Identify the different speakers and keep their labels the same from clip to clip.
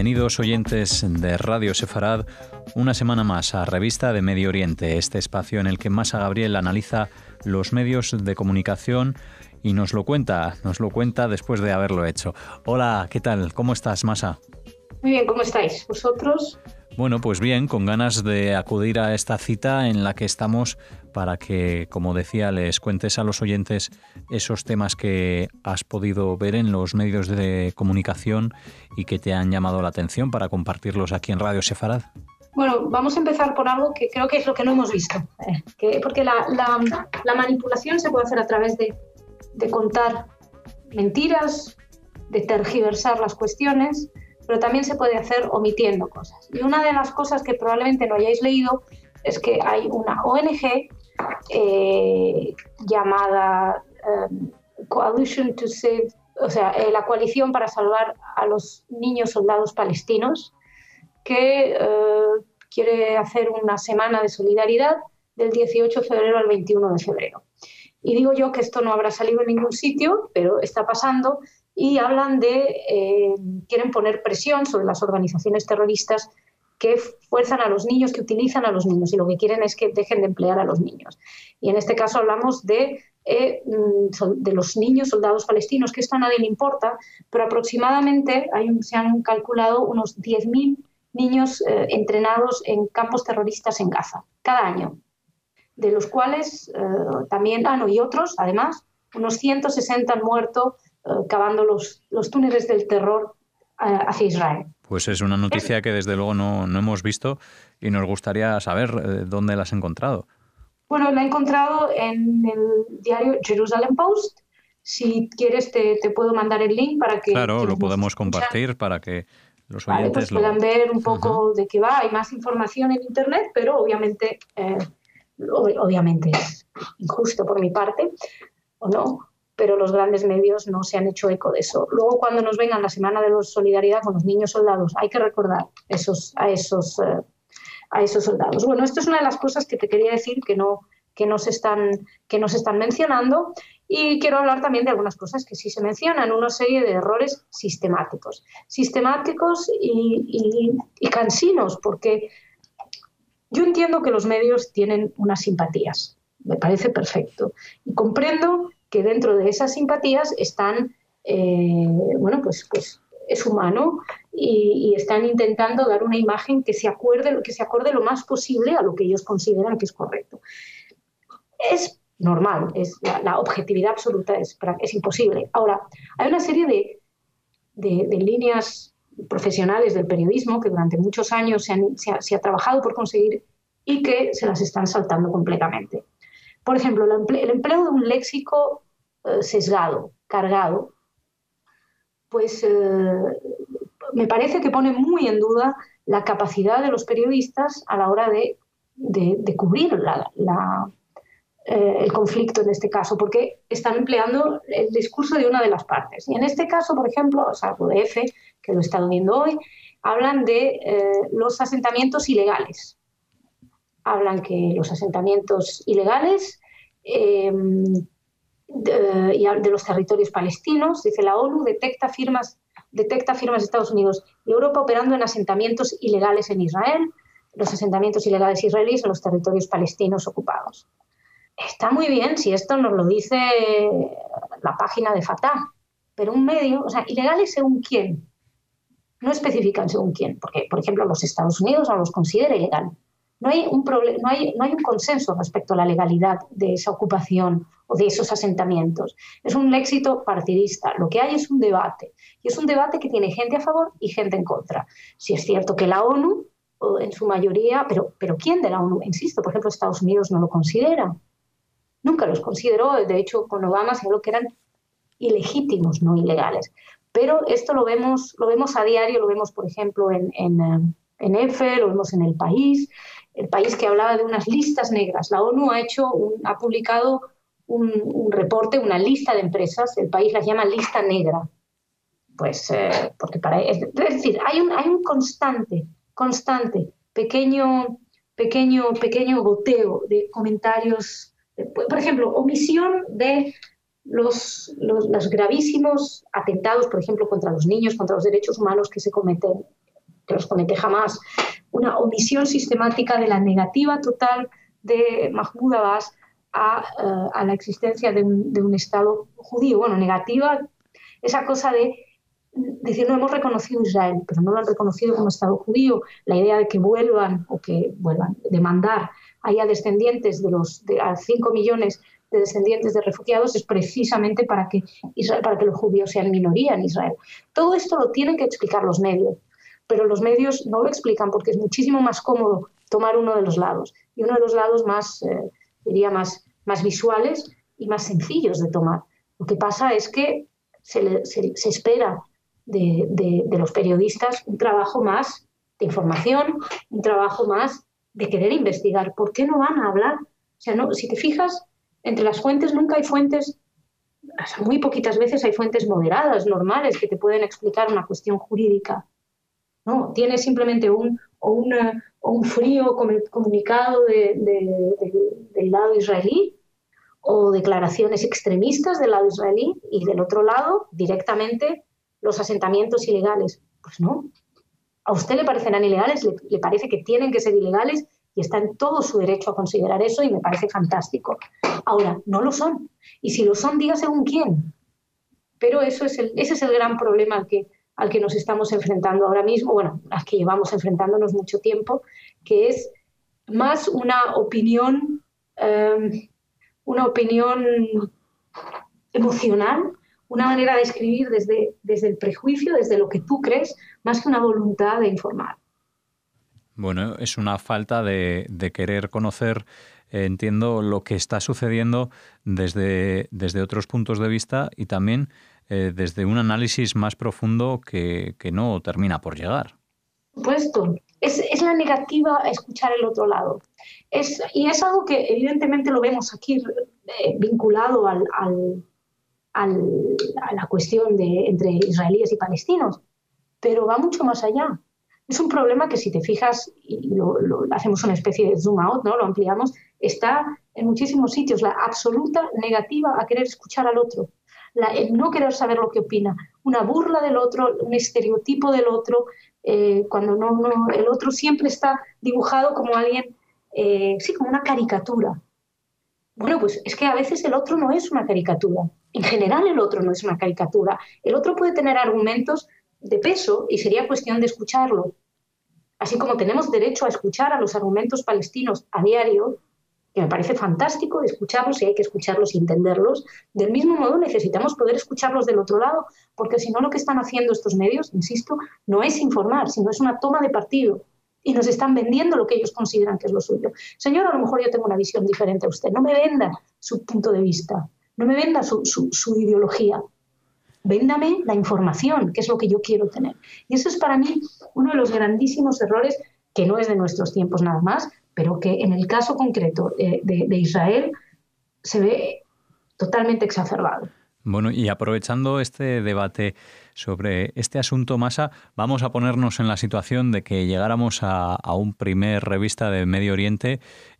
Speaker 1: Bienvenidos oyentes de Radio Sefarad, una semana más a Revista de Medio Oriente, este espacio en el que Masa Gabriel analiza los medios de comunicación y nos lo cuenta después de haberlo hecho. Hola, ¿qué tal? ¿Cómo estás, Masa?
Speaker 2: Muy bien, ¿cómo estáis? ¿Vosotros?
Speaker 1: Bueno, pues bien, con ganas de acudir a esta cita en la que estamos para que, como decía, les cuentes a los oyentes esos temas que has podido ver en los medios de comunicación y que te han llamado la atención para compartirlos aquí en Radio Sefarad.
Speaker 2: Bueno, vamos a empezar por algo que creo que es lo que no hemos visto, porque la manipulación se puede hacer a través de contar mentiras, de tergiversar las cuestiones, pero también se puede hacer omitiendo cosas. Y una de las cosas que probablemente no hayáis leído es que hay una ONG llamada Coalition to Save, la coalición para salvar a los niños soldados palestinos, que quiere hacer una semana de solidaridad del 18 de febrero al 21 de febrero. Y digo yo que esto no habrá salido en ningún sitio, pero está pasando, y hablan de, quieren poner presión sobre las organizaciones terroristas que fuerzan a los niños, que utilizan a los niños, y lo que quieren es que dejen de emplear a los niños. Y en este caso hablamos de los niños soldados palestinos, que esto a nadie le importa, pero aproximadamente se han calculado unos 10.000 niños entrenados en campos terroristas en Gaza, cada año, de los cuales también, y otros, además, unos 160 han muerto cavando los túneles del terror hacia Israel.
Speaker 1: Pues es una noticia que desde luego no hemos visto y nos gustaría saber dónde la has encontrado.
Speaker 2: Bueno, la he encontrado en el diario Jerusalem Post. Si quieres te puedo mandar el link para que...
Speaker 1: Claro, lo podemos compartir para que los oyentes
Speaker 2: puedan ver un poco de qué va. Hay más información en Internet, pero obviamente es injusto por mi parte, ¿o no? Pero los grandes medios no se han hecho eco de eso. Luego, cuando nos vengan la semana de la solidaridad con los niños soldados, hay que recordar a esos soldados. Bueno, esto es una de las cosas que te quería decir que no se están mencionando, y quiero hablar también de algunas cosas que sí se mencionan, una serie de errores sistemáticos y cansinos, porque yo entiendo que los medios tienen unas simpatías, me parece perfecto, y comprendo que dentro de esas simpatías están, pues es humano y están intentando dar una imagen que se acorde lo más posible a lo que ellos consideran que es correcto. Es normal, la objetividad absoluta es imposible. Ahora, hay una serie de líneas profesionales del periodismo que durante muchos años se ha trabajado por conseguir y que se las están saltando completamente. Por ejemplo, el empleo de un léxico sesgado, cargado, pues me parece que pone muy en duda la capacidad de los periodistas a la hora de cubrir el conflicto en este caso, porque están empleando el discurso de una de las partes. Y en este caso, por ejemplo, UDF, que lo he estado viendo hoy, hablan de los asentamientos ilegales. Hablan que los asentamientos ilegales y de los territorios palestinos, dice la ONU, detecta firmas de Estados Unidos y Europa operando en asentamientos ilegales en Israel, los asentamientos ilegales israelíes en los territorios palestinos ocupados. Está muy bien si esto nos lo dice la página de Fatah, pero un medio, ilegales según quién, no especifican según quién, porque, por ejemplo, los Estados Unidos no los considera ilegal. No hay un consenso respecto a la legalidad de esa ocupación o de esos asentamientos. Es un léxico partidista. Lo que hay es un debate. Y es un debate que tiene gente a favor y gente en contra. Si es cierto que la ONU, en su mayoría, pero ¿quién de la ONU? Insisto, por ejemplo, Estados Unidos no lo considera. Nunca los consideró. De hecho, con Obama se habló que eran ilegítimos, no ilegales. Pero esto lo vemos a diario, lo vemos, por ejemplo, en EFE, lo vemos en El País que hablaba de unas listas negras. La ONU ha publicado un reporte, una lista de empresas, El País las llama lista negra. Pues, porque es decir, hay un constante, pequeño goteo de comentarios. Por ejemplo, omisión de los gravísimos atentados, por ejemplo, contra los niños, contra los derechos humanos que se cometen que los comete Hamás, una omisión sistemática de la negativa total de Mahmoud Abbas a la existencia de un Estado judío. Bueno, negativa, esa cosa de decir, no hemos reconocido a Israel, pero no lo han reconocido como Estado judío. La idea de que vuelvan, demandar haya descendientes a 5 millones de descendientes de refugiados es precisamente para que los judíos sean minoría en Israel. Todo esto lo tienen que explicar los medios, pero los medios no lo explican porque es muchísimo más cómodo tomar uno de los lados, y uno de los lados más visuales y más sencillos de tomar. Lo que pasa es que se espera de los periodistas un trabajo más de información, un trabajo más de querer investigar. ¿Por qué no van a hablar? O sea, no, si te fijas, entre las fuentes nunca hay fuentes, o sea, muy poquitas veces hay fuentes moderadas, normales, que te pueden explicar una cuestión jurídica. No, tienes simplemente un frío comunicado del lado israelí, o declaraciones extremistas del lado israelí, y del otro lado, directamente, los asentamientos ilegales. Pues no. ¿A usted le parecerán ilegales? ¿Le parece que tienen que ser ilegales? Y está en todo su derecho a considerar eso, y me parece fantástico. Ahora, no lo son. Y si lo son, diga según quién. Pero ese es el gran problema al que nos estamos enfrentando ahora mismo, bueno, al que llevamos enfrentándonos mucho tiempo, que es más una opinión emocional, una manera de escribir desde el prejuicio, desde lo que tú crees, más que una voluntad de informar.
Speaker 1: Bueno, es una falta de querer conocer, entiendo, lo que está sucediendo desde otros puntos de vista, y también desde un análisis más profundo que no termina por llegar.
Speaker 2: Por supuesto, es la negativa a escuchar el otro lado. Y es algo que evidentemente lo vemos aquí vinculado a la cuestión entre israelíes y palestinos, pero va mucho más allá. Es un problema que, si te fijas, y hacemos una especie de zoom out, ¿no? Lo ampliamos, está en muchísimos sitios, la absoluta negativa a querer escuchar al otro, el no querer saber lo que opina, una burla del otro, un estereotipo del otro, cuando el otro siempre está dibujado como alguien, como una caricatura. Bueno, pues es que a veces el otro no es una caricatura. En general el otro no es una caricatura. El otro puede tener argumentos de peso y sería cuestión de escucharlo. Así como tenemos derecho a escuchar a los argumentos palestinos a diario, que me parece fantástico escucharlos, y hay que escucharlos y entenderlos, del mismo modo necesitamos poder escucharlos del otro lado, porque si no, lo que están haciendo estos medios, insisto, no es informar, sino es una toma de partido. Y nos están vendiendo lo que ellos consideran que es lo suyo. Señor, a lo mejor yo tengo una visión diferente a usted. No me venda su punto de vista, no me venda su ideología. Véndame la información, que es lo que yo quiero tener. Y eso es para mí uno de los grandísimos errores, que no es de nuestros tiempos nada más, pero que en el caso concreto de Israel se ve totalmente exacerbado.
Speaker 1: Bueno, y aprovechando este debate sobre este asunto, Masa, vamos a ponernos en la situación de que llegáramos a un primer revista de Medio Oriente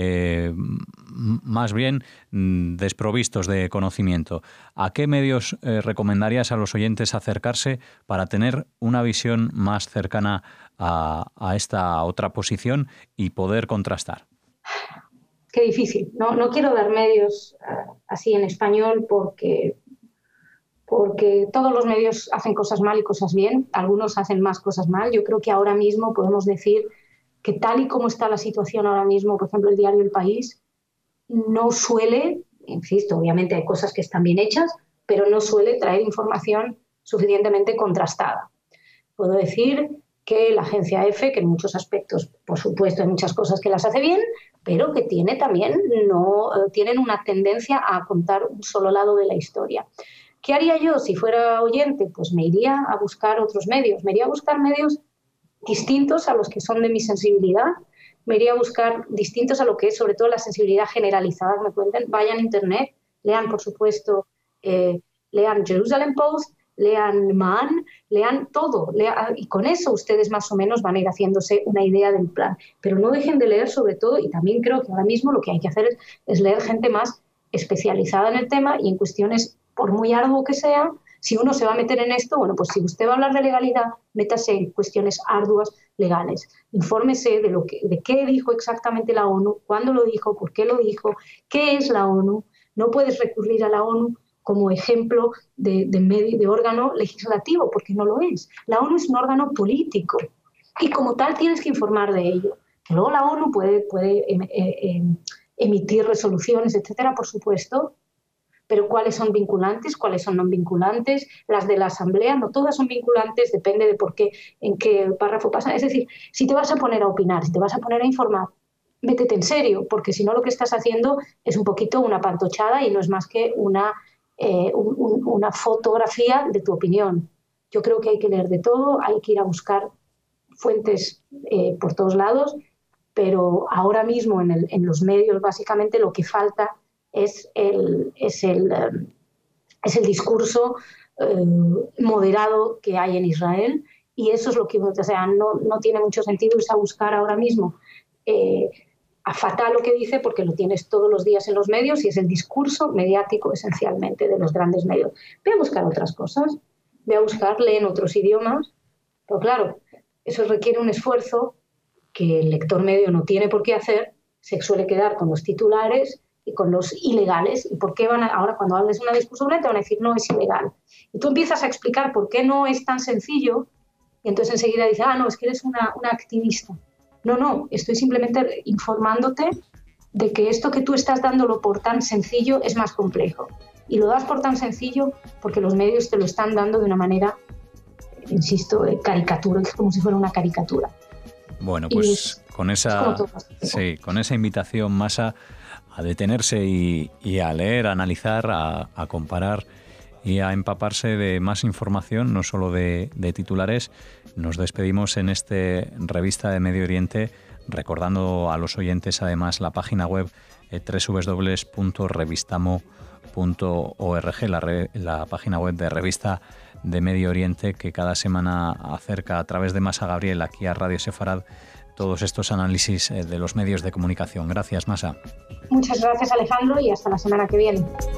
Speaker 1: más bien desprovistos de conocimiento. ¿A qué medios recomendarías a los oyentes acercarse para tener una visión más cercana a esta otra posición y poder contrastar?
Speaker 2: Qué difícil. No quiero dar medios así en español porque todos los medios hacen cosas mal y cosas bien, algunos hacen más cosas mal. Yo creo que ahora mismo podemos decir que, tal y como está la situación ahora mismo, por ejemplo, el diario El País no suele, insisto, obviamente hay cosas que están bien hechas, pero no suele traer información suficientemente contrastada. Puedo decir que la agencia EFE, que en muchos aspectos, por supuesto, hay muchas cosas que las hace bien, pero que tienen una tendencia a contar un solo lado de la historia. ¿Qué haría yo si fuera oyente? Pues me iría a buscar otros medios. Me iría a buscar medios distintos a los que son de mi sensibilidad. Me iría a buscar distintos a lo que es, sobre todo, la sensibilidad generalizada que me cuenten. Vayan a Internet, lean, por supuesto, lean Jerusalem Post, lean Man, lean todo. Y con eso ustedes más o menos van a ir haciéndose una idea del plan. Pero no dejen de leer, sobre todo, y también creo que ahora mismo lo que hay que hacer es leer gente más especializada en el tema y en cuestiones, por muy arduo que sea, Si uno se va a meter en esto, bueno, pues si usted va a hablar de legalidad, métase en cuestiones arduas legales. Infórmese de qué dijo exactamente la ONU, cuándo lo dijo, por qué lo dijo, qué es la ONU. No puedes recurrir a la ONU como ejemplo de órgano legislativo, porque no lo es. La ONU es un órgano político y como tal tienes que informar de ello. Que luego la ONU puede emitir resoluciones, etcétera, por supuesto, pero cuáles son vinculantes, cuáles son no vinculantes, las de la Asamblea, no todas son vinculantes, depende de por qué, en qué párrafo pasa. Es decir, si te vas a poner a opinar, si te vas a poner a informar, métete en serio, porque si no lo que estás haciendo es un poquito una pantochada y no es más que una fotografía de tu opinión. Yo creo que hay que leer de todo, hay que ir a buscar fuentes por todos lados, pero ahora mismo en los medios básicamente lo que falta es el discurso moderado que hay en Israel, y eso es lo que, o sea, no tiene mucho sentido irse a buscar ahora mismo a Fatah lo que dice, porque lo tienes todos los días en los medios y es el discurso mediático esencialmente de los grandes medios. Ve a buscar otras cosas, ve a buscar, lee en otros idiomas, pero claro, eso requiere un esfuerzo que el lector medio no tiene por qué hacer, se suele quedar con los titulares y con los ilegales. ¿Y por qué ahora cuando hables de una discusión te van a decir no, es ilegal? Y tú empiezas a explicar por qué no es tan sencillo y entonces enseguida dices, no, es que eres una activista. No, estoy simplemente informándote de que esto que tú estás dándolo por tan sencillo es más complejo. Y lo das por tan sencillo porque los medios te lo están dando de una manera, insisto, caricatura, es como si fuera una caricatura.
Speaker 1: Bueno, pues con esa invitación, Masa, a detenerse y a leer, a analizar, a comparar y a empaparse de más información, no solo de titulares, nos despedimos en este Revista de Medio Oriente, recordando a los oyentes además la página web www.revistamo.org, la página web de Revista de Medio Oriente, que cada semana acerca a través de Masa Gabriel aquí a Radio Sefarad todos estos análisis de los medios de comunicación. Gracias, Masa.
Speaker 2: Muchas gracias, Alejandro, y hasta la semana que viene.